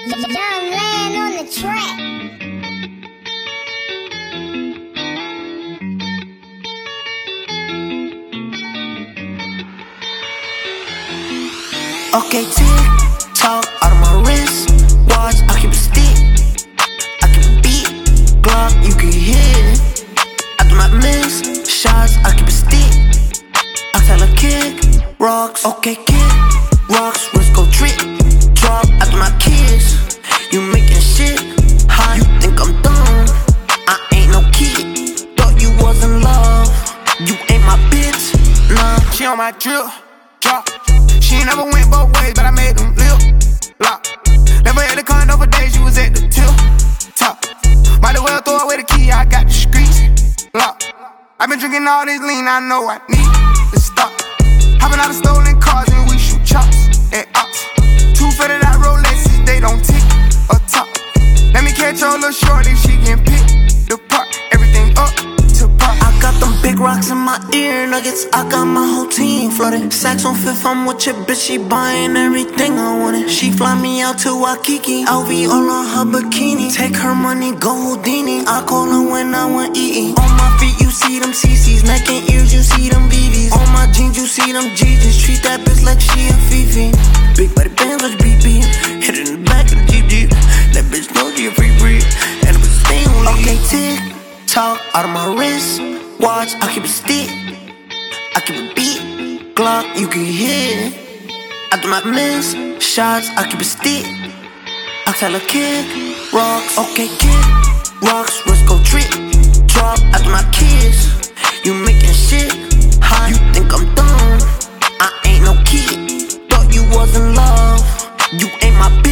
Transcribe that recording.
Young Land on the track. Okay, tick tock out of my wrist. Watch, I keep a stick. I keep a beat. Glock, you can hear it. After my miss shots, I keep a stick. I tell her kick rocks. Okay, kick rocks. Wrist go drip. Drop after my kiss. You making shit hot. You think I'm dumb? I ain't no kid. Thought you was in love. You ain't my bitch. Nah. She on my drip. Drop. She ain't never went both ways, but I made them lip lock. Never had a condo for days, she was at the tip top. Might as well throw away the key, I got the streets locked. I've been drinking all this lean, I know I need to stop. Hopping out of stolen cars and we shoot chops at ops. Two fitted out Rolexes, they don't tick or top. Let me catch your little shorty, she can pick the part. Everything up to part. I got them big rocks in my ear nuggets. I got my whole team flooded. Sacks on fifth, I'm with your bitch. She buying everything I wanted. She fly me out to Waikiki. LV all on her bikini. Take her money, go Houdini. I call her when I want eating. On my feet, you see them CC's. Neck and ears, you see them BB's. On my jeans, you see them GG's. Treat that bitch like she a Fifi. Big body bands like BP. Hit it in the back of the Jeep. That bitch know she a free breed. And it was staying on okay, tick tock out of my wrist. Watch, I keep a stick. I keep a beat. Glock, you can hear it. After my miss shots, I keep a stick. I tell her kick rocks. Okay, kick rocks. Wrist go drip. Drop after my kiss. You making shit hot. You think I'm dumb? I ain't no kid. Thought you was in love. You ain't my